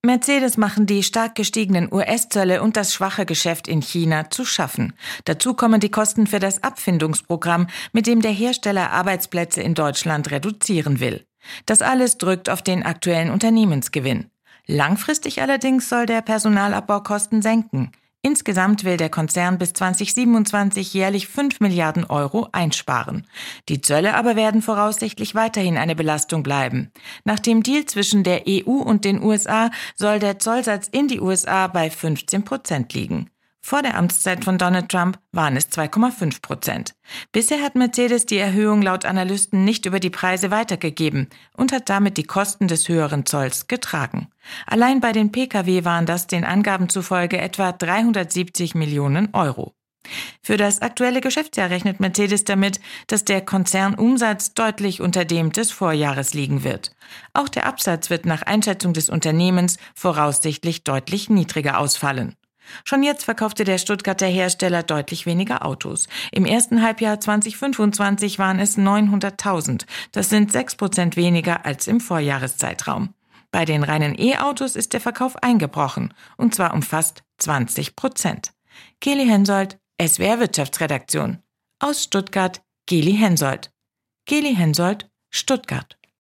Mercedes machen die stark gestiegenen US-Zölle und das schwache Geschäft in China zu schaffen. Dazu kommen die Kosten für das Abfindungsprogramm, mit dem der Hersteller Arbeitsplätze in Deutschland reduzieren will. Das alles drückt auf den aktuellen Unternehmensgewinn. Langfristig allerdings soll der Personalabbau Kosten senken. Insgesamt will der Konzern bis 2027 jährlich 5 Milliarden Euro einsparen. Die Zölle aber werden voraussichtlich weiterhin eine Belastung bleiben. Nach dem Deal zwischen der EU und den USA soll der Zollsatz in die USA bei 15% liegen. Vor der Amtszeit von Donald Trump waren es 2,5%. Bisher hat Mercedes die Erhöhung laut Analysten nicht über die Preise weitergegeben und hat damit die Kosten des höheren Zolls getragen. Allein bei den Pkw waren das den Angaben zufolge etwa 370 Millionen Euro. Für das aktuelle Geschäftsjahr rechnet Mercedes damit, dass der Konzernumsatz deutlich unter dem des Vorjahres liegen wird. Auch der Absatz wird nach Einschätzung des Unternehmens voraussichtlich deutlich niedriger ausfallen. Schon jetzt verkaufte der Stuttgarter Hersteller deutlich weniger Autos. Im ersten Halbjahr 2025 waren es 900.000. Das sind 6% weniger als im Vorjahreszeitraum. Bei den reinen E-Autos ist der Verkauf eingebrochen, und zwar um fast 20%. Geli Hensoldt, SWR Wirtschaftsredaktion. Aus Stuttgart, Geli Hensoldt. Geli Hensoldt, Stuttgart.